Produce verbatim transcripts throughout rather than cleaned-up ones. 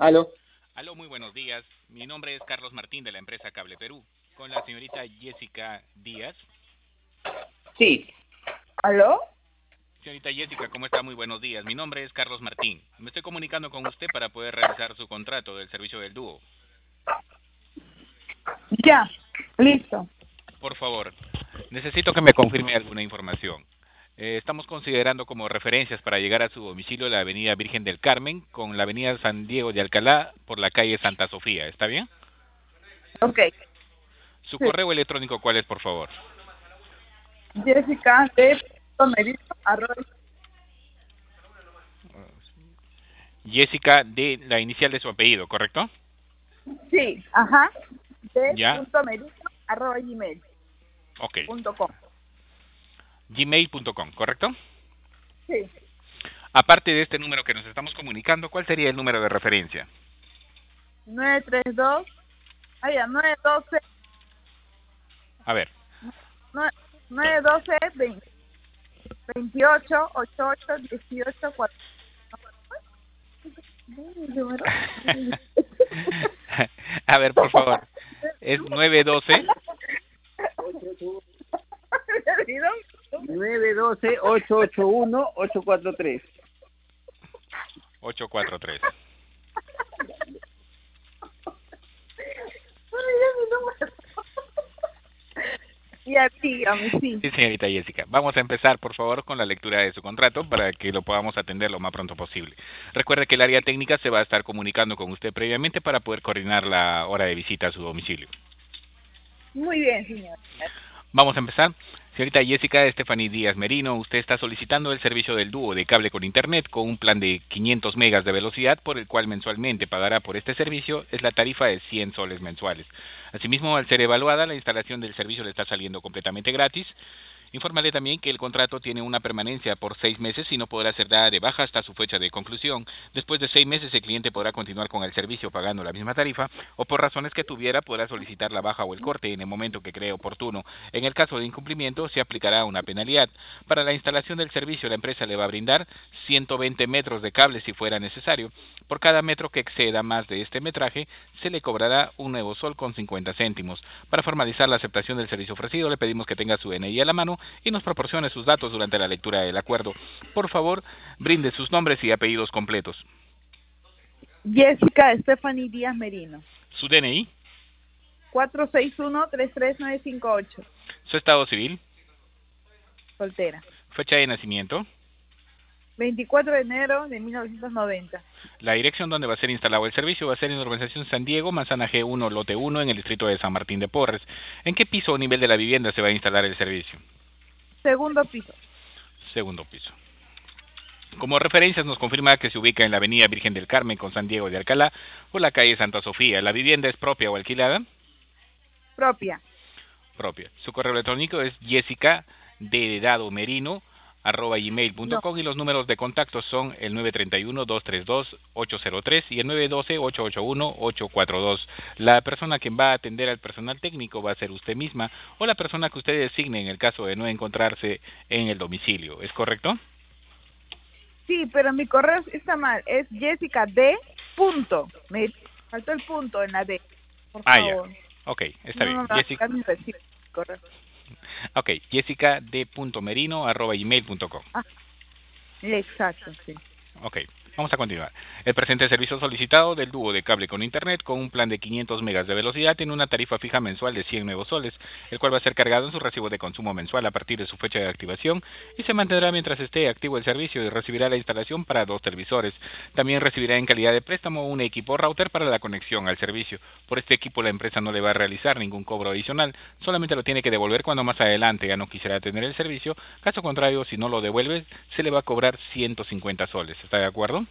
Aló. Aló, muy buenos días. Mi nombre es Carlos Martín de la empresa Cable Perú, con la señorita Jessica Díaz. Sí. ¿Aló? Señorita Jessica, ¿cómo está? Muy buenos días. Mi nombre es Carlos Martín. Me estoy comunicando con usted para poder realizar su contrato del servicio del dúo. Ya, listo. Por favor, necesito que me confirme alguna información. Eh, estamos considerando como referencias para llegar a su domicilio la avenida Virgen del Carmen con la avenida San Diego de Alcalá por la calle Santa Sofía. ¿Está bien? Ok. ¿Su Sí. correo electrónico cuál es, por favor? Jessica de Merino, arroba. Jessica de la inicial de su apellido, ¿correcto? Sí, ajá. De Ya. punto merino, arroba gmail. Ok. Punto com. gmail punto com, ¿correcto? Sí. Aparte de este número que nos estamos comunicando, ¿cuál sería el número de referencia? nueve tres dos. Ah, ya, nueve doce. A ver. nueve doce, veinte, veintiocho, ochenta y ocho, dieciocho, cuatro. A ver, por favor. Es nueve doce. nueve doce, ocho ocho uno, ocho cuatro tres. ocho cuatro tres. Y a ti, a mí sí. Sí, señorita Jessica. Vamos a empezar, por favor, con la lectura de su contrato para que lo podamos atender lo más pronto posible. Recuerde que el área técnica se va a estar comunicando con usted previamente para poder coordinar la hora de visita a su domicilio. Muy bien, señor. Vamos a empezar. Señorita Jessica Stephanie Díaz Merino, usted está solicitando el servicio del dúo de cable con internet con un plan de quinientos megas de velocidad por el cual mensualmente pagará por este servicio es la tarifa de cien soles mensuales. Asimismo, al ser evaluada, la instalación del servicio le está saliendo completamente gratis. Infórmale también que el contrato tiene una permanencia por seis meses y no podrá ser dada de baja hasta su fecha de conclusión. Después de seis meses el cliente podrá continuar con el servicio pagando la misma tarifa o por razones que tuviera podrá solicitar la baja o el corte en el momento que cree oportuno. En el caso de incumplimiento se aplicará una penalidad. Para la instalación del servicio la empresa le va a brindar ciento veinte metros de cable si fuera necesario. Por cada metro que exceda más de este metraje se le cobrará un nuevo sol con cincuenta céntimos. Para formalizar la aceptación del servicio ofrecido le pedimos que tenga su N I a la mano y nos proporcione sus datos durante la lectura del acuerdo. Por favor, brinde sus nombres y apellidos completos. Jessica Stephanie Díaz Merino. Su D N I. cuatro seis uno, tres tres nueve cinco ocho. Su estado civil. Soltera. Fecha de nacimiento. veinticuatro de enero de mil novecientos noventa. La dirección donde va a ser instalado el servicio va a ser en la urbanización San Diego, Manzana G uno, lote uno, en el distrito de San Martín de Porres. ¿En qué piso o nivel de la vivienda se va a instalar el servicio? Segundo piso. Segundo piso. Como referencias nos confirma que se ubica en la avenida Virgen del Carmen con San Diego de Alcalá o la calle Santa Sofía. ¿La vivienda es propia o alquilada? Propia. Propia. Su correo electrónico es jessica de dado merino arroba gmail punto com no. Y los números de contacto son el nueve tres uno, dos tres dos, ocho cero tres y el nueve uno dos, ocho ocho uno, ocho cuatro dos. La persona que va a atender al personal técnico va a ser usted misma o la persona que usted designe en el caso de no encontrarse en el domicilio. ¿Es correcto? Sí, pero mi correo está mal. Es Jessica D. Punto. Me faltó el punto en la D. Por ah, favor. ya. Ok, está no, bien. No, Jessica. mi recibo, correo. Ok, jessica d punto merino arroba gmail punto com. Ah, exacto, sí. Ok, vamos a continuar. El presente servicio solicitado del dúo de cable con internet con un plan de quinientos megas de velocidad tiene una tarifa fija mensual de cien nuevos soles, el cual va a ser cargado en su recibo de consumo mensual a partir de su fecha de activación y se mantendrá mientras esté activo el servicio y recibirá la instalación para dos televisores. También recibirá en calidad de préstamo un equipo router para la conexión al servicio. Por este equipo la empresa no le va a realizar ningún cobro adicional, solamente lo tiene que devolver cuando más adelante ya no quisiera tener el servicio. Caso contrario, si no lo devuelve, se le va a cobrar ciento cincuenta soles. ¿Está de acuerdo?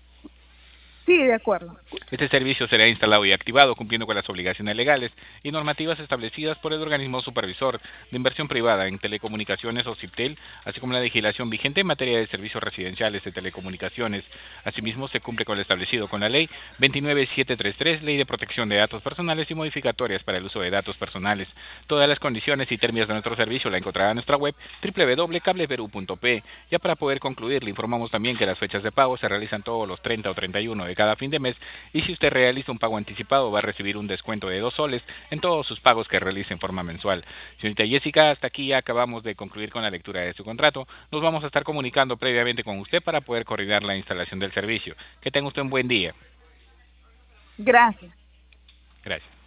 Sí, de acuerdo. Este servicio será instalado y activado cumpliendo con las obligaciones legales y normativas establecidas por el organismo supervisor de inversión privada en telecomunicaciones o CIPTEL, así como la legislación vigente en materia de servicios residenciales de telecomunicaciones. Asimismo, se cumple con lo establecido con la Ley veintinueve mil setecientos treinta y tres, Ley de Protección de Datos Personales y modificatorias para el uso de datos personales. Todas las condiciones y términos de nuestro servicio la encontrará en nuestra web doble u doble u doble u punto cableperú punto pe. Ya para poder concluir, le informamos también que las fechas de pago se realizan todos los treinta o treinta y uno de cada fin de mes, y si usted realiza un pago anticipado va a recibir un descuento de dos soles en todos sus pagos que realice en forma mensual. Señorita Jessica, hasta aquí ya acabamos de concluir con la lectura de su contrato. Nos vamos a estar comunicando previamente con usted para poder coordinar la instalación del servicio. Que tenga usted un buen día. Gracias. Gracias.